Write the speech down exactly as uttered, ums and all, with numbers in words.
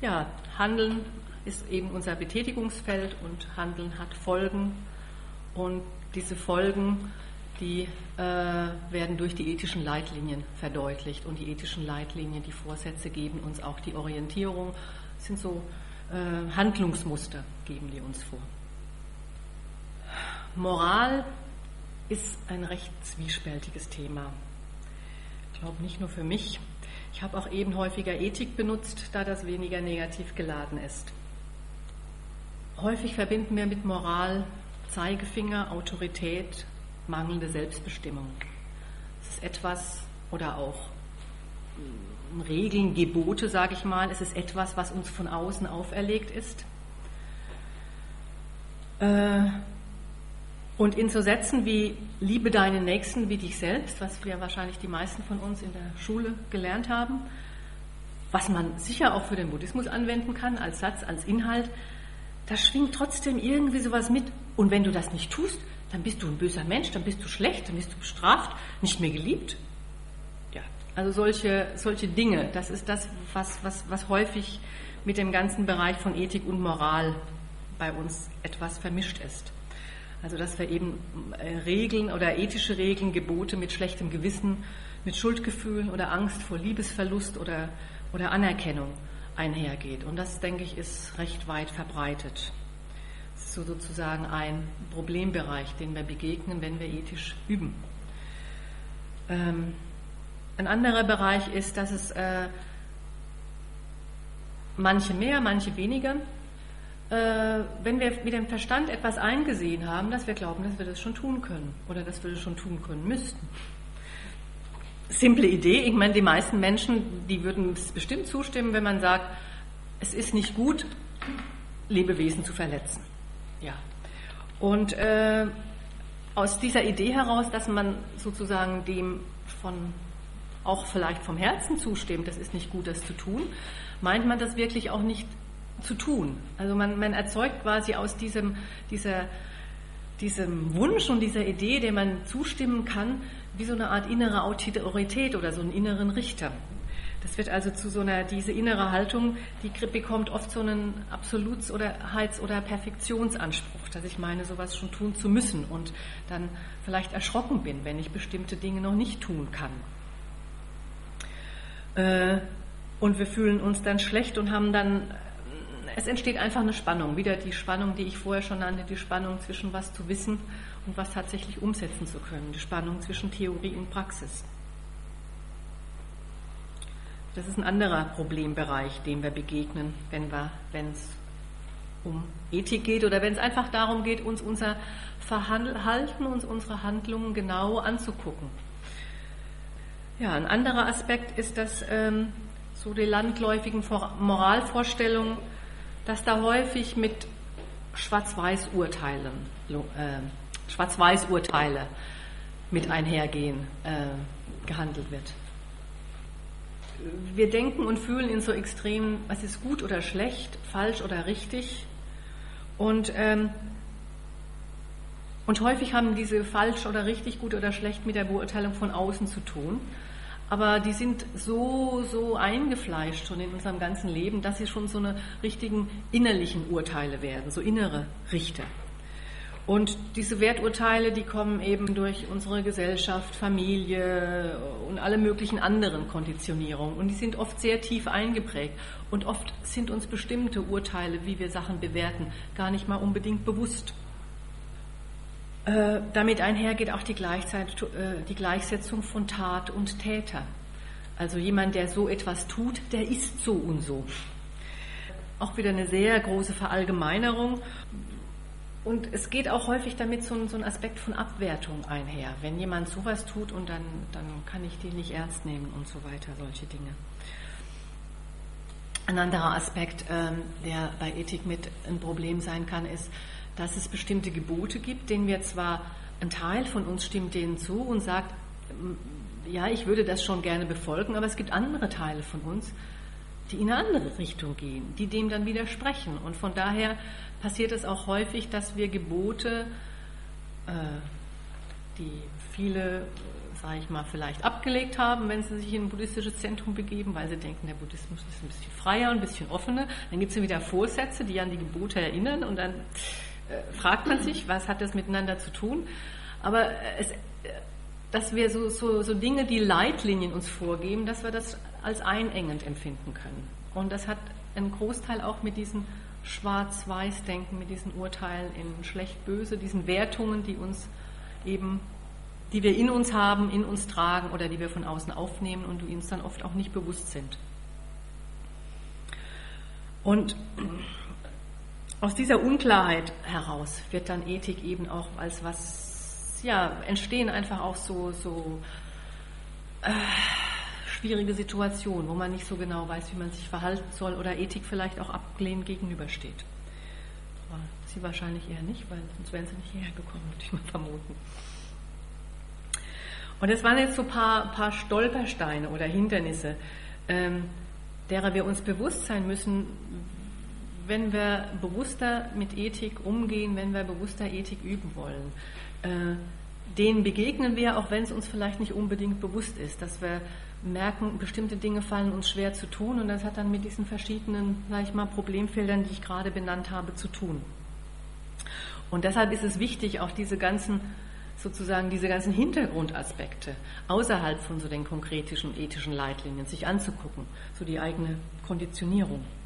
ja, Handeln ist eben unser Betätigungsfeld und Handeln hat Folgen und diese Folgen, die äh, werden durch die ethischen Leitlinien verdeutlicht und die ethischen Leitlinien, die Vorsätze geben uns auch die Orientierung, das sind so äh, Handlungsmuster, geben die uns vor. Moral ist ein recht zwiespältiges Thema. Ich glaube nicht nur für mich. Ich habe auch eben häufiger Ethik benutzt, da das weniger negativ geladen ist. Häufig verbinden wir mit Moral Zeigefinger, Autorität, mangelnde Selbstbestimmung. Es ist etwas, oder auch Regeln, Gebote, sage ich mal, es ist etwas, was uns von außen auferlegt ist. Und in so Sätzen wie liebe deinen Nächsten wie dich selbst, was wir wahrscheinlich die meisten von uns in der Schule gelernt haben, was man sicher auch für den Buddhismus anwenden kann, als Satz, als Inhalt, da schwingt trotzdem irgendwie sowas mit. Und wenn du das nicht tust, dann bist du ein böser Mensch, dann bist du schlecht, dann bist du bestraft, nicht mehr geliebt. Ja, also solche, solche Dinge, das ist das, was, was, was häufig mit dem ganzen Bereich von Ethik und Moral bei uns etwas vermischt ist. Also dass wir eben Regeln oder ethische Regeln, Gebote mit schlechtem Gewissen, mit Schuldgefühlen oder Angst vor Liebesverlust oder, oder Anerkennung einhergeht. Und das, denke ich, ist recht weit verbreitet. Das ist so sozusagen ein Problembereich, den wir begegnen, wenn wir ethisch üben. Ähm, ein anderer Bereich ist, dass es äh, manche mehr, manche weniger, äh, wenn wir mit dem Verstand etwas eingesehen haben, dass wir glauben, dass wir das schon tun können oder dass wir das schon tun können müssten. Simple Idee, ich meine, die meisten Menschen, die würden es bestimmt zustimmen, wenn man sagt, es ist nicht gut, Lebewesen zu verletzen. Ja. Und äh, aus dieser Idee heraus, dass man sozusagen dem von, auch vielleicht vom Herzen zustimmt, das ist nicht gut, das zu tun, meint man das wirklich auch nicht zu tun. Also man, man erzeugt quasi aus diesem, dieser, diesem Wunsch und dieser Idee, der man zustimmen kann, wie so eine Art innere Autorität oder so einen inneren Richter. Das wird also zu so einer, diese innere Haltung, die bekommt oft so einen Absoluts- oder Heits- oder Perfektionsanspruch, dass ich meine, sowas schon tun zu müssen und dann vielleicht erschrocken bin, wenn ich bestimmte Dinge noch nicht tun kann. Und wir fühlen uns dann schlecht und haben dann, es entsteht einfach eine Spannung, wieder die Spannung, die ich vorher schon nannte, die Spannung zwischen was zu wissen und was tatsächlich umsetzen zu können, die Spannung zwischen Theorie und Praxis. Das ist ein anderer Problembereich, dem wir begegnen, wenn wir, wenn es um Ethik geht oder wenn es einfach darum geht, uns unser Verhalten, uns unsere Handlungen genau anzugucken. Ja, ein anderer Aspekt ist, dass ähm, so die landläufigen Moralvorstellungen, dass da häufig mit Schwarz-Weiß-Urteilen, äh, Schwarz-Weiß-Urteile mit einhergehen, äh, gehandelt wird. Wir denken und fühlen in so Extremen, was ist gut oder schlecht, falsch oder richtig. Und, ähm, und häufig haben diese falsch oder richtig, gut oder schlecht mit der Beurteilung von außen zu tun. Aber die sind so, so eingefleischt schon in unserem ganzen Leben, dass sie schon so eine richtigen innerlichen Urteile werden, so innere Richter. Und diese Werturteile, die kommen eben durch unsere Gesellschaft, Familie und alle möglichen anderen Konditionierungen. Und die sind oft sehr tief eingeprägt. Und oft sind uns bestimmte Urteile, wie wir Sachen bewerten, gar nicht mal unbedingt bewusst. Äh, damit einhergeht auch die, Gleichzeit, äh, die Gleichsetzung von Tat und Täter. Also jemand, der so etwas tut, der ist so und so. Auch wieder eine sehr große Verallgemeinerung. Und es geht auch häufig damit so ein, so ein Aspekt von Abwertung einher. Wenn jemand sowas tut und dann, dann kann ich den nicht ernst nehmen und so weiter, solche Dinge. Ein anderer Aspekt, ähm, der bei Ethik mit ein Problem sein kann, ist, dass es bestimmte Gebote gibt, denen wir zwar, ein Teil von uns stimmt denen zu und sagt, ja, ich würde das schon gerne befolgen, aber es gibt andere Teile von uns, die in eine andere Richtung gehen, die dem dann widersprechen. Und von daher passiert es auch häufig, dass wir Gebote, äh, die viele sage ich mal, vielleicht abgelegt haben, wenn sie sich in ein buddhistisches Zentrum begeben, weil sie denken, der Buddhismus ist ein bisschen freier, ein bisschen offener. Dann gibt es wieder Vorsätze, die an die Gebote erinnern und dann äh, fragt man sich, was hat das miteinander zu tun? Aber es, dass wir so, so, so Dinge, die Leitlinien uns vorgeben, dass wir das als einengend empfinden können. Und das hat einen Großteil auch mit diesen Schwarz-Weiß-Denken, mit diesen Urteilen in schlecht-böse, diesen Wertungen, die uns eben, die wir in uns haben, in uns tragen oder die wir von außen aufnehmen und die uns dann oft auch nicht bewusst sind. Und aus dieser Unklarheit heraus wird dann Ethik eben auch als was, ja, entstehen einfach auch so, so äh, schwierige Situationen, wo man nicht so genau weiß, wie man sich verhalten soll oder Ethik vielleicht auch ablehnend gegenübersteht. Aber Sie wahrscheinlich eher nicht, weil sonst wären Sie nicht hierher gekommen, würde ich mal vermuten. Und das waren jetzt so ein paar, paar Stolpersteine oder Hindernisse, ähm, derer wir uns bewusst sein müssen, wenn wir bewusster mit Ethik umgehen, wenn wir bewusster Ethik üben wollen. Äh, denen begegnen wir, auch wenn es uns vielleicht nicht unbedingt bewusst ist, dass wir merken, bestimmte Dinge fallen uns schwer zu tun und das hat dann mit diesen verschiedenen, sag ich mal, Problemfeldern, die ich gerade benannt habe, zu tun. Und deshalb ist es wichtig, auch diese ganzen, sozusagen diese ganzen Hintergrundaspekte außerhalb von so den konkretischen ethischen Leitlinien sich anzugucken, so die eigene Konditionierung.